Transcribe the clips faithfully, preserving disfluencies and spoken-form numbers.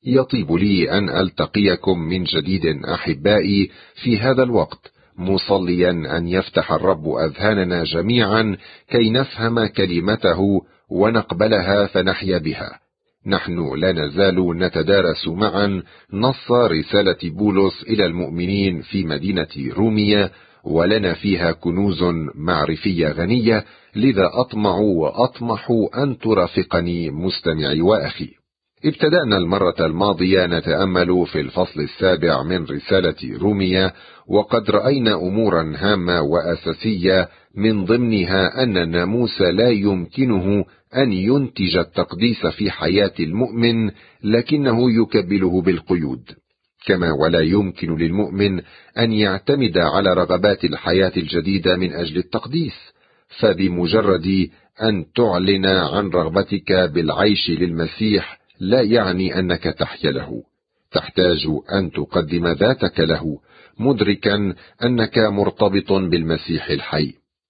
يطيب لي أن ألتقيكم من جديد أحبائي في هذا الوقت، مصليا أن يفتح الرب أذهاننا جميعا كي نفهم كلمته ونقبلها فنحيا بها. نحن لا نزال نتدارس معا نص رسالة بولس إلى المؤمنين في مدينة رومية، ولنا فيها كنوز معرفية غنية، لذا أطمع وأطمح أن ترافقني مستمعي وأخي. ابتدأنا المرة الماضية نتأمل في الفصل السابع من رسالة رومية، وقد رأينا أمورا هامة وأساسية، من ضمنها أن الناموس لا يمكنه أن ينتج التقديس في حياة المؤمن، لكنه يكبله بالقيود، كما ولا يمكن للمؤمن أن يعتمد على رغبات الحياة الجديدة من أجل التقديس، فبمجرد أن تعلن عن رغبتك بالعيش للمسيح لا يعني أنك تحيا له. تحتاج أن تقدم ذاتك له، مدركا أنك مرتبط بالمسيح الحي.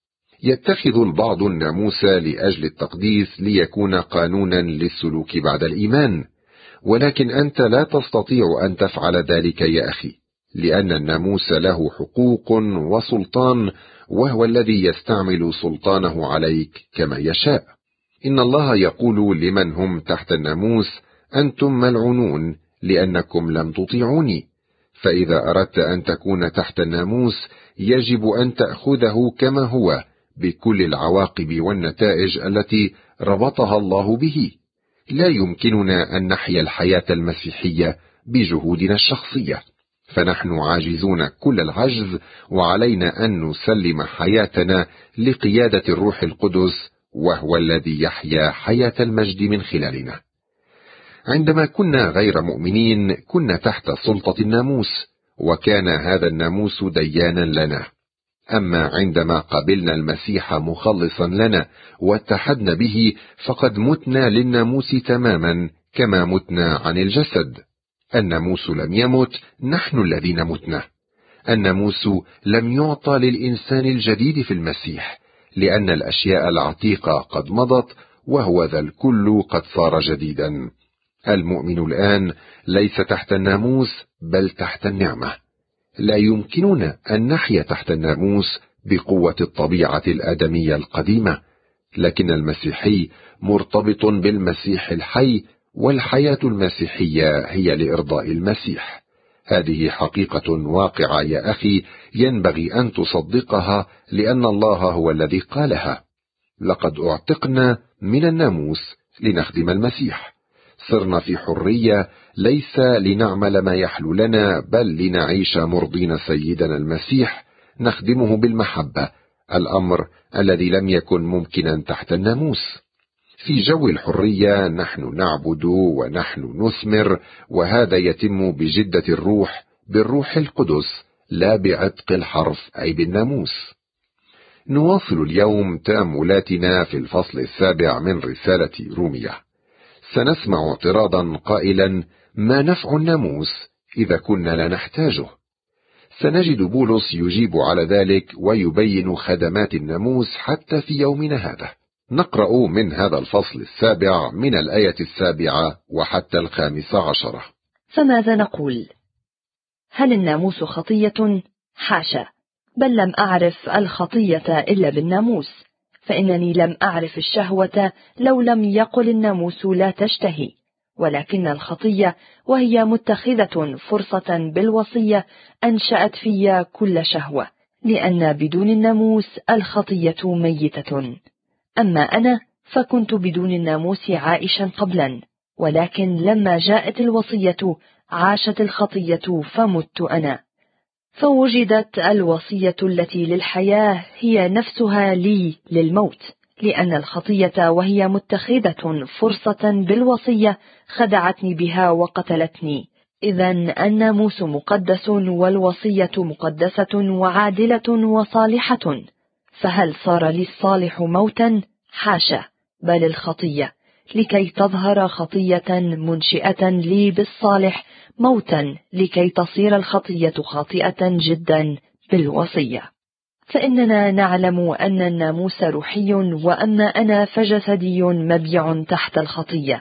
يتخذ البعض الناموس لأجل التقديس ليكون قانونا للسلوك بعد الإيمان، ولكن أنت لا تستطيع أن تفعل ذلك يا أخي، لأن الناموس له حقوق وسلطان، وهو الذي يستعمل سلطانه عليك كما يشاء. إن الله يقول لمن هم تحت الناموس: أنتم ملعونون لأنكم لم تطيعوني. فإذا أردت أن تكون تحت الناموس يجب أن تأخذه كما هو، بكل العواقب والنتائج التي ربطها الله به. لا يمكننا أن نحيا الحياة المسيحية بجهودنا الشخصية، فنحن عاجزون كل العجز، وعلينا أن نسلم حياتنا لقيادة الروح القدس، وهو الذي يحيا حياة المجد من خلالنا. عندما كنا غير مؤمنين كنا تحت سلطة الناموس، وكان هذا الناموس ديانا لنا. أما عندما قبلنا المسيح مخلصا لنا واتحدنا به، فقد متنا للناموس تماما كما متنا عن الجسد. الناموس لم يمت، نحن الذين متنا. الناموس لم يعطى للإنسان الجديد في المسيح، لأن الأشياء العتيقة قد مضت، وهو ذا الكل قد صار جديدا. المؤمن الآن ليس تحت الناموس بل تحت النعمة. لا يمكننا أن نحيا تحت الناموس بقوة الطبيعة الآدمية القديمة، لكن المسيحي مرتبط بالمسيح الحي، والحياة المسيحية هي لإرضاء المسيح. هذه حقيقة واقعة يا أخي، ينبغي أن تصدقها، لأن الله هو الذي قالها. لقد اعتقنا من الناموس لنخدم المسيح. صرنا في حرية، ليس لنعمل ما يحلو لنا، بل لنعيش مرضين سيدنا المسيح، نخدمه بالمحبة، الأمر الذي لم يكن ممكنا تحت الناموس. في جو الحرية نحن نعبد ونحن نثمر، وهذا يتم بجدة الروح، بالروح القدس، لا بعتق الحرف أي بالناموس. نواصل اليوم تأملاتنا في الفصل السابع من رسالة رومية. سنسمع اعتراضا قائلا: ما نفع الناموس إذا كنا لا نحتاجه؟ سنجد بولس يجيب على ذلك ويبين خدمات الناموس حتى في يومنا هذا. نقرأ من هذا الفصل السابع من الآية السابعة وحتى الخامسة عشرة. فماذا نقول؟ هل الناموس خطية؟ حاشا، بل لم أعرف الخطية إلا بالناموس، فإنني لم أعرف الشهوة لو لم يقل الناموس لا تشتهي، ولكن الخطية وهي متخذة فرصة بالوصية أنشأت في كل شهوة، لأن بدون الناموس الخطية ميتة. أما أنا فكنت بدون الناموس عائشا قبلا، ولكن لما جاءت الوصية عاشت الخطية فمت أنا. فوجدت الوصية التي للحياة هي نفسها لي للموت، لأن الخطية وهي متخذة فرصة بالوصية خدعتني بها وقتلتني. إذن الناموس مقدس والوصية مقدسة وعادلة وصالحة، فهل صار لي الصالح موتا؟ حاشا، بل الخطية، لكي تظهر خطية منشئة لي بالصالح موتا، لكي تصير الخطية خاطئة جدا بالوصية. فإننا نعلم أن الناموس روحي، وأما أنا فجسدي مبيع تحت الخطية،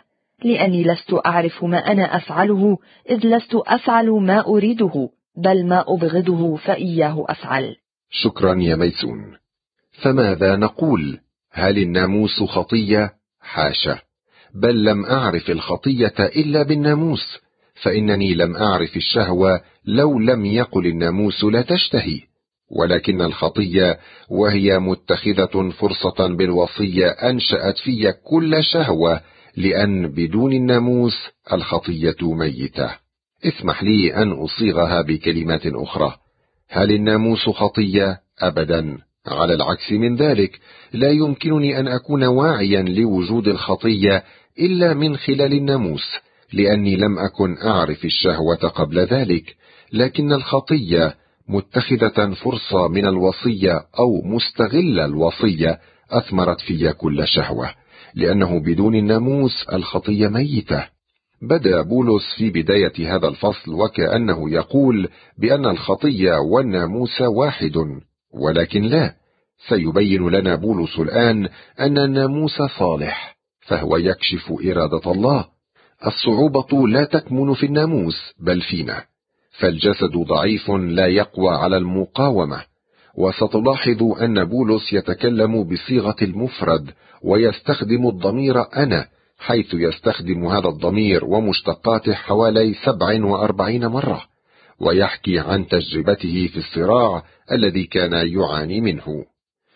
لأني لست أعرف ما أنا أفعله، إذ لست أفعل ما أريده، بل ما أبغضه فإياه أفعل. شكرا يا ميسون. فماذا نقول؟ هل الناموس خطية؟ حاشا، بل لم أعرف الخطية إلا بالناموس، فإنني لم أعرف الشهوة لو لم يقل الناموس لا تشتهي. ولكن الخطية وهي متخذة فرصة بالوصية أنشأت في كل شهوة، لأن بدون الناموس الخطية ميتة. اسمح لي أن أصيغها بكلمات أخرى. هل الناموس خطية؟ أبدا، على العكس من ذلك، لا يمكنني أن أكون واعيا لوجود الخطية إلا من خلال الناموس، لأني لم أكن أعرف الشهوة قبل ذلك. لكن الخطية متخذة فرصة من الوصية أو مستغلة الوصية أثمرت في كل شهوة، لأنه بدون الناموس الخطية ميتة. بدأ بولس في بداية هذا الفصل وكأنه يقول بأن الخطية والناموس واحد، ولكن لا. سيبين لنا بولس الآن أن الناموس صالح، فهو يكشف إرادة الله. الصعوبة لا تكمن في الناموس بل فينا، فالجسد ضعيف لا يقوى على المقاومة. وستلاحظ أن بولس يتكلم بصيغة المفرد ويستخدم الضمير أنا، حيث يستخدم هذا الضمير ومشتقاته حوالي سبع وأربعين مرة، ويحكي عن تجربته في الصراع الذي كان يعاني منه.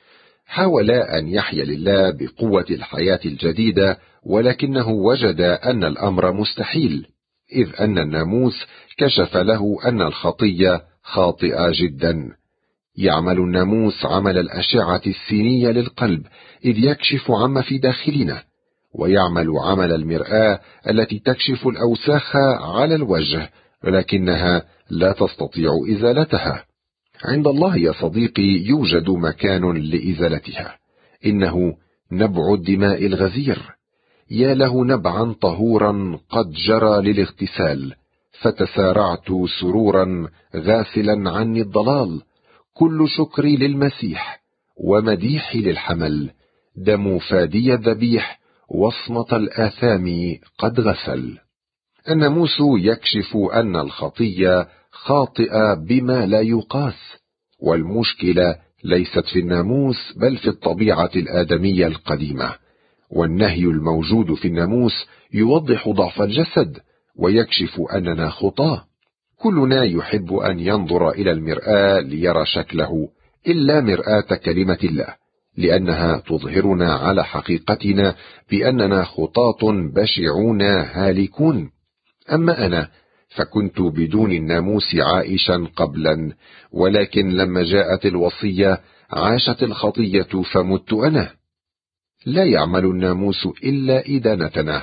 حاول أن يحيا لله بقوة الحياة الجديدة، ولكنه وجد أن الأمر مستحيل، إذ أن الناموس كشف له أن الخطية خاطئة جدا. يعمل الناموس عمل الأشعة السينية للقلب، إذ يكشف عما في داخلنا، ويعمل عمل المرآة التي تكشف الأوساخ على الوجه، ولكنها لا تستطيع إزالتها. عند الله يا صديقي يوجد مكان لإزالتها، إنه نبع الدماء الغزير. يا له نبعا طهورا قد جرى للاغتسال، فتسارعت سرورا غاسلا عني الضلال. كل شكري للمسيح ومديحي للحمل، دم فادي الذبيح وصمة الآثام قد غسل. الناموس يكشف أن الخطية خاطئة بما لا يقاس، والمشكلة ليست في الناموس بل في الطبيعة الآدمية القديمة. والنهي الموجود في الناموس يوضح ضعف الجسد ويكشف أننا خطاة. كلنا يحب أن ينظر إلى المرآة ليرى شكله، إلا مرآة كلمة الله، لأنها تظهرنا على حقيقتنا بأننا خطاة بشعون هالكون. أما أنا فكنت بدون الناموس عائشا قبلا، ولكن لما جاءت الوصية عاشت الخطية فمت أنا. لا يعمل الناموس إلا إدانتنا،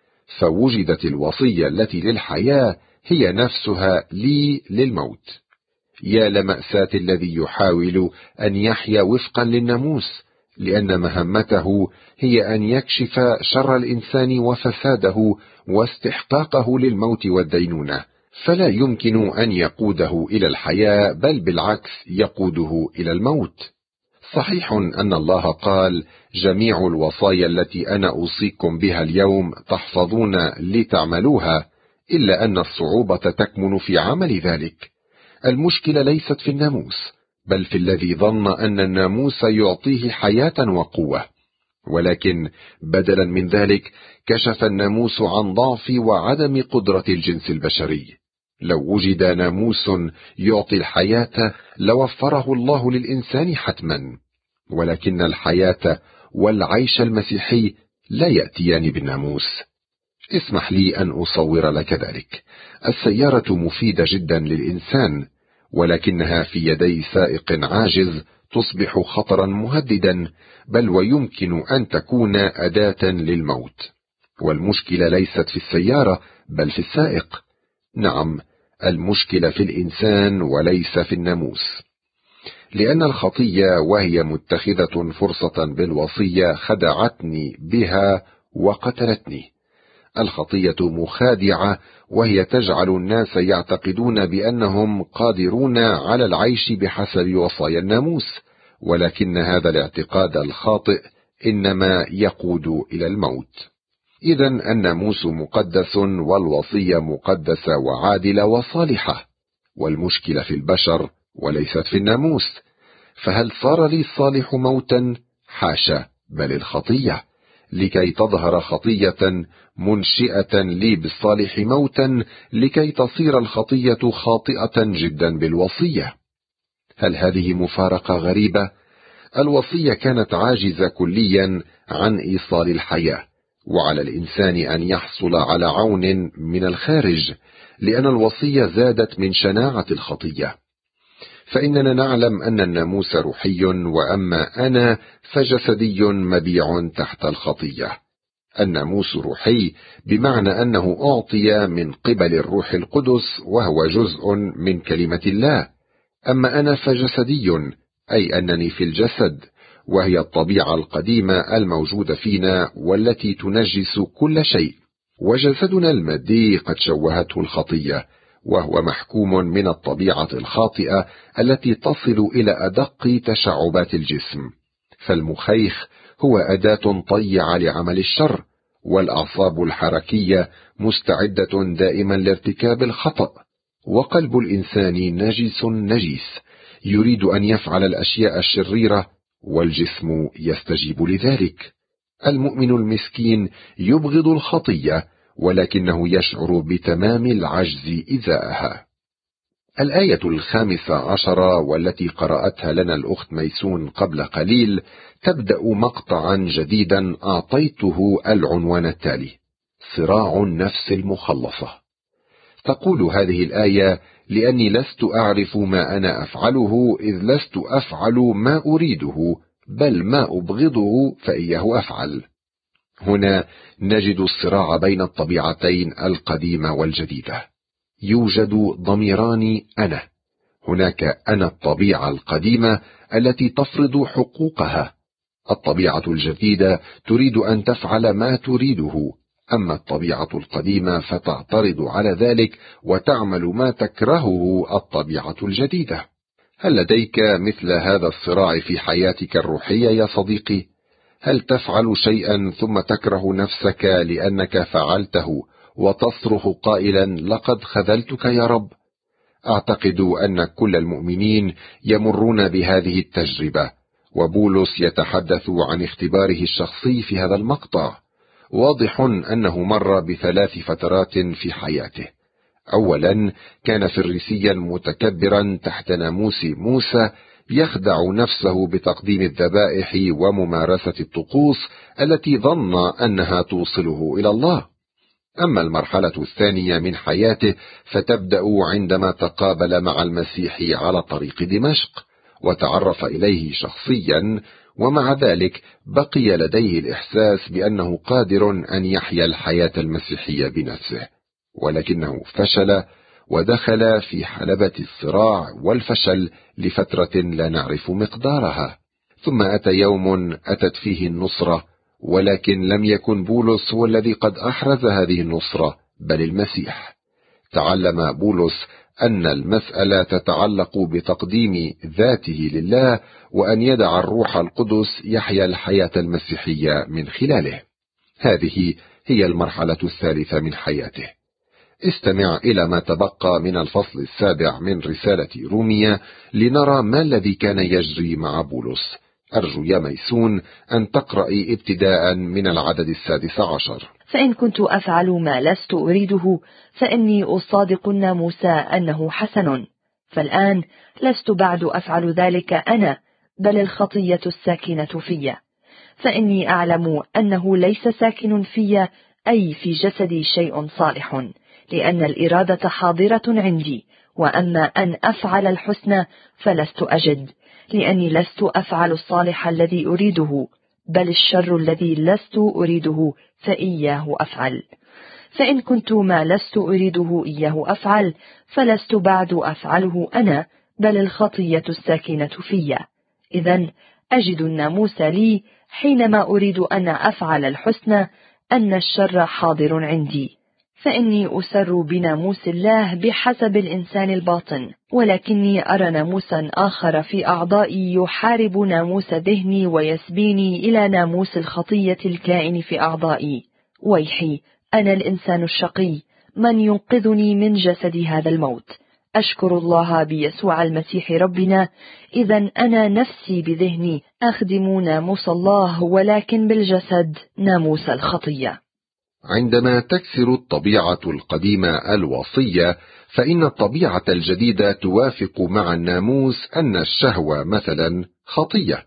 فوجدت الوصية التي للحياة هي نفسها لي للموت. يا لمأساة الذي يحاول أن يحيا وفقا للناموس، لأن مهمته هي أن يكشف شر الإنسان وفساده واستحقاقه للموت والدينونة، فلا يمكن أن يقوده إلى الحياة، بل بالعكس يقوده إلى الموت. صحيح أن الله قال: جميع الوصايا التي أنا أوصيكم بها اليوم تحفظون لتعملوها، إلا أن الصعوبة تكمن في عمل ذلك. المشكلة ليست في الناموس، بل في الذي ظن أن الناموس يعطيه حياة وقوة. ولكن بدلا من ذلك كشف الناموس عن ضعف وعدم قدرة الجنس البشري. لو وجد ناموس يعطي الحياة لوفره الله للإنسان حتما، ولكن الحياة والعيش المسيحي لا يأتيان بالناموس. اسمح لي أن أصور لك ذلك. السيارة مفيدة جدا للإنسان، ولكنها في يدي سائق عاجز تصبح خطرا مهددا، بل ويمكن أن تكون أداة للموت. والمشكلة ليست في السيارة بل في السائق. نعم، المشكلة في الإنسان وليس في الناموس، لأن الخطية وهي متخذة فرصة بالوصية خدعتني بها وقتلتني. الخطية مخادعة، وهي تجعل الناس يعتقدون بأنهم قادرون على العيش بحسب وصايا الناموس، ولكن هذا الاعتقاد الخاطئ إنما يقود إلى الموت. إذن الناموس مقدس والوصية مقدسة وعادلة وصالحة، والمشكلة في البشر وليست في الناموس. فهل صار لي الصالح موتا؟ حاشا، بل الخطية، لكي تظهر خطية منشئة لي بالصالح موتا، لكي تصير الخطية خاطئة جدا بالوصية. هل هذه مفارقة غريبة؟ الوصية كانت عاجزة كليا عن إيصال الحياة، وعلى الإنسان أن يحصل على عون من الخارج، لأن الوصية زادت من شناعة الخطية. فإننا نعلم أن الناموس روحي، وأما أنا فجسدي مبيع تحت الخطية. الناموس روحي بمعنى أنه أعطي من قبل الروح القدس، وهو جزء من كلمة الله. أما أنا فجسدي، أي أنني في الجسد، وهي الطبيعة القديمة الموجودة فينا والتي تنجس كل شيء. وجسدنا المادي قد شوهته الخطية، وهو محكوم من الطبيعة الخاطئة التي تصل إلى أدق تشعبات الجسم. فالمخيخ هو أداة طيعة لعمل الشر، والأعصاب الحركية مستعدة دائما لارتكاب الخطأ. وقلب الإنسان نجس نجيس، يريد أن يفعل الأشياء الشريرة، والجسم يستجيب لذلك. المؤمن المسكين يبغض الخطية، ولكنه يشعر بتمام العجز إزاءها. الآية الخامسة عشرة والتي قرأتها لنا الأخت ميسون قبل قليل تبدأ مقطعا جديدا أعطيته العنوان التالي: صراع النفس المخلصة. تقول هذه الآية: لأني لست أعرف ما أنا أفعله، إذ لست أفعل ما أريده، بل ما أبغضه فإياه أفعل. هنا نجد الصراع بين الطبيعتين القديمة والجديدة. يوجد ضميران أنا. هناك أنا الطبيعة القديمة التي تفرض حقوقها. الطبيعة الجديدة تريد أن تفعل ما تريده، أما الطبيعة القديمة فتعترض على ذلك وتعمل ما تكرهه الطبيعة الجديدة. هل لديك مثل هذا الصراع في حياتك الروحية يا صديقي؟ هل تفعل شيئا ثم تكره نفسك لأنك فعلته وتصرخ قائلا: لقد خذلتك يا رب؟ أعتقد أن كل المؤمنين يمرون بهذه التجربة، وبولس يتحدث عن اختباره الشخصي في هذا المقطع. واضح أنه مر بثلاث فترات في حياته. أولا، كان فريسيا متكبرا تحت ناموس موسى، يخدع نفسه بتقديم الذبائح وممارسة الطقوس التي ظن أنها توصله إلى الله. أما المرحلة الثانية من حياته فتبدأ عندما تقابل مع المسيح على طريق دمشق وتعرف إليه شخصيا، ومع ذلك بقي لديه الإحساس بأنه قادر أن يحيا الحياة المسيحية بنفسه، ولكنه فشل ودخل في حلبة الصراع والفشل لفترة لا نعرف مقدارها. ثم أتى يوم أتت فيه النصرة، ولكن لم يكن بولس هو الذي قد أحرز هذه النصرة، بل المسيح. تعلم بولس أن المسألة تتعلق بتقديم ذاته لله، وأن يدع الروح القدس يحيا الحياة المسيحية من خلاله. هذه هي المرحلة الثالثة من حياته. استمع إلى ما تبقى من الفصل السابع من رسالة رومية لنرى ما الذي كان يجري مع بولس. أرجو يا ميسون أن تقرأي ابتداء من العدد السادس عشر. فإن كنت أفعل ما لست أريده فإني أصادق الناموس أنه حسن. فالآن لست بعد أفعل ذلك أنا، بل الخطية الساكنة في. فإني أعلم أنه ليس ساكن في أي في جسدي شيء صالح، لأن الإرادة حاضرة عندي، وأما أن أفعل الحسن فلست أجد، لأني لست أفعل الصالح الذي أريده، بل الشر الذي لست أريده فإياه أفعل. فإن كنت ما لست أريده إياه أفعل، فلست بعد أفعله أنا، بل الخطية الساكنة في. إذن أجد الناموس لي حينما أريد أن أفعل الحسن أن الشر حاضر عندي. فإني أسر بناموس الله بحسب الإنسان الباطن، ولكني أرى ناموسا آخر في أعضائي يحارب ناموس ذهني ويسبيني إلى ناموس الخطية الكائن في أعضائي. ويحي، أنا الإنسان الشقي، من ينقذني من جسد هذا الموت؟ أشكر الله بيسوع المسيح ربنا، إذا أنا نفسي بذهني أخدم ناموس الله، ولكن بالجسد ناموس الخطية. عندما تكسر الطبيعة القديمة الوصية، فإن الطبيعة الجديدة توافق مع الناموس أن الشهوة مثلا خطية.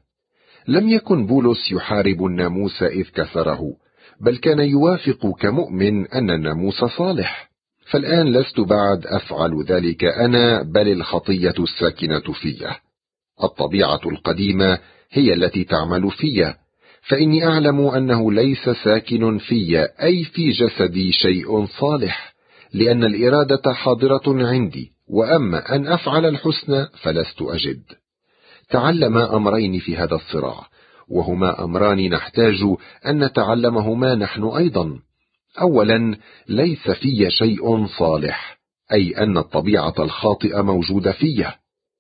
لم يكن بولس يحارب الناموس إذ كسره، بل كان يوافق كمؤمن أن الناموس صالح. فالآن لست بعد أفعل ذلك أنا، بل الخطية الساكنة فيه. الطبيعة القديمة هي التي تعمل فيه، فإني أعلم أنه ليس ساكن في أي في جسدي شيء صالح، لأن الإرادة حاضرة عندي، وأما أن أفعل الحسن فلست أجد. تعلم أمرين في هذا الصراع، وهما أمران نحتاج أن نتعلمهما نحن أيضا. أولا، ليس في شيء صالح، أي أن الطبيعة الخاطئة موجودة فيه.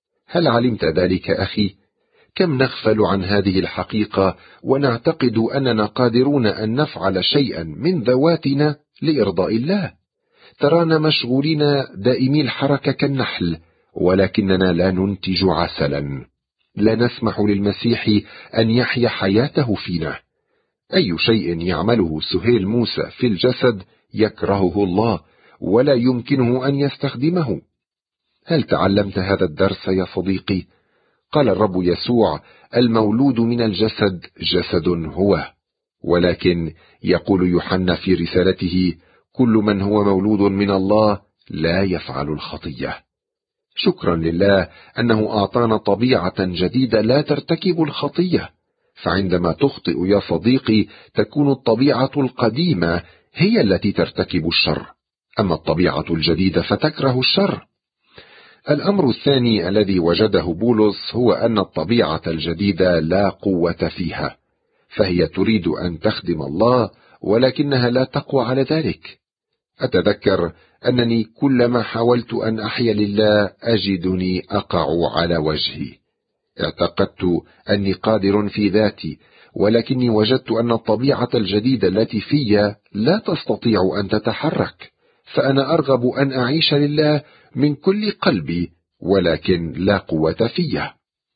هل علمت ذلك أخي؟ كم نغفل عن هذه الحقيقة ونعتقد أننا قادرون أن نفعل شيئا من ذواتنا لإرضاء الله. ترانا مشغولين دائمي الحركة كالنحل، ولكننا لا ننتج عسلا. لا نسمح للمسيح أن يحيا حياته فينا. أي شيء يعمله سهيل موسى في الجسد يكرهه الله، ولا يمكنه أن يستخدمه. هل تعلمت هذا الدرس يا صديقي؟ قال الرب يسوع: المولود من الجسد جسد هو، ولكن يقول يوحنا في رسالته: كل من هو مولود من الله لا يفعل الخطية. شكرا لله أنه أعطانا طبيعة جديدة لا ترتكب الخطية، فعندما تخطئ يا صديقي تكون الطبيعة القديمة هي التي ترتكب الشر، أما الطبيعة الجديدة فتكره الشر. الأمر الثاني الذي وجده بولس هو أن الطبيعة الجديدة لا قوة فيها، فهي تريد أن تخدم الله ولكنها لا تقوى على ذلك. أتذكر أنني كلما حاولت أن أحيا لله أجدني أقع على وجهي. اعتقدت أني قادر في ذاتي، ولكني وجدت أن الطبيعة الجديدة التي في لا تستطيع أن تتحرك، فأنا أرغب أن أعيش لله من كل قلبي، ولكن لا قوة فيه،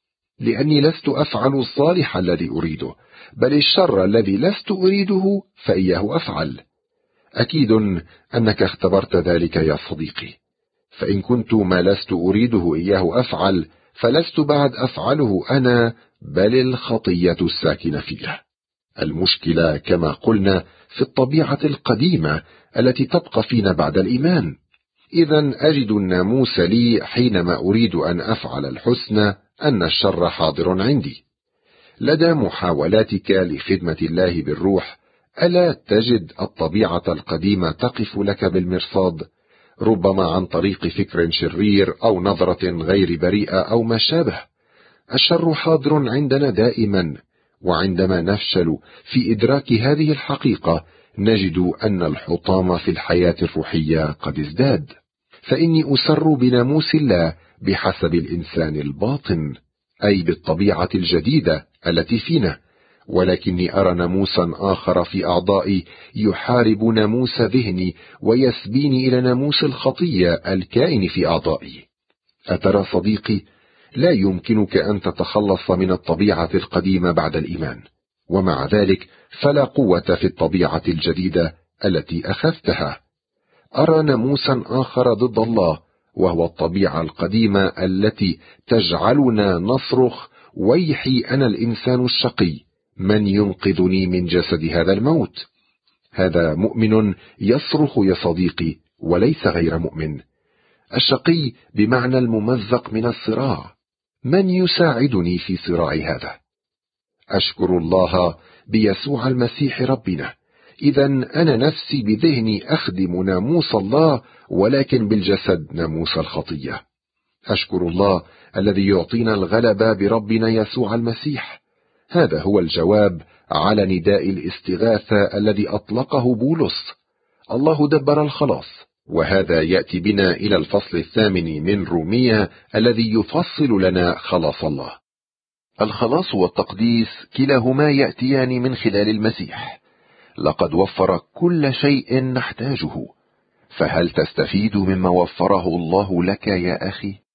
لأني لست أفعل الصالح الذي أريده، بل الشر الذي لست أريده فإياه أفعل. أكيد أنك اختبرت ذلك يا صديقي، فإن كنت ما لست أريده إياه أفعل، فلست بعد أفعله أنا، بل الخطية الساكنة فيه. المشكلة كما قلنا في الطبيعة القديمة التي تبقى فينا بعد الإيمان. إذن أجد الناموس لي حينما أريد أن أفعل الحسن أن الشر حاضر عندي. لدى محاولاتك لخدمة الله بالروح، ألا تجد الطبيعة القديمة تقف لك بالمرصاد، ربما عن طريق فكر شرير أو نظرة غير بريئة أو ما شابه؟ الشر حاضر عندنا دائما، وعندما نفشل في إدراك هذه الحقيقة نجد أن الحطام في الحياة الروحية قد ازداد. فإني أسر بناموس الله بحسب الإنسان الباطن، أي بالطبيعة الجديدة التي فينا، ولكني أرى ناموسا آخر في أعضائي يحارب ناموس ذهني ويسبيني إلى ناموس الخطية الكائن في أعضائي. أترى صديقي، لا يمكنك أن تتخلص من الطبيعة القديمة بعد الإيمان، ومع ذلك فلا قوة في الطبيعة الجديدة التي أخذتها. أرى ناموسا آخر ضد الله، وهو الطبيعة القديمة التي تجعلنا نصرخ: ويحي أنا الإنسان الشقي، من ينقذني من جسد هذا الموت؟ هذا مؤمن يصرخ يا صديقي، وليس غير مؤمن. الشقي بمعنى الممزق من الصراع. من يساعدني في صراع هذا؟ أشكر الله بيسوع المسيح ربنا. إذن أنا نفسي بذهني أخدم ناموس الله، ولكن بالجسد ناموس الخطية. أشكر الله الذي يعطينا الغلبة بربنا يسوع المسيح. هذا هو الجواب على نداء الاستغاثة الذي أطلقه بولس. الله دبر الخلاص، وهذا يأتي بنا إلى الفصل الثامن من رومية الذي يفصل لنا خلاص الله. الخلاص والتقديس كلاهما يأتيان من خلال المسيح. لقد وفر كل شيء نحتاجه، فهل تستفيد مما وفره الله لك يا أخي؟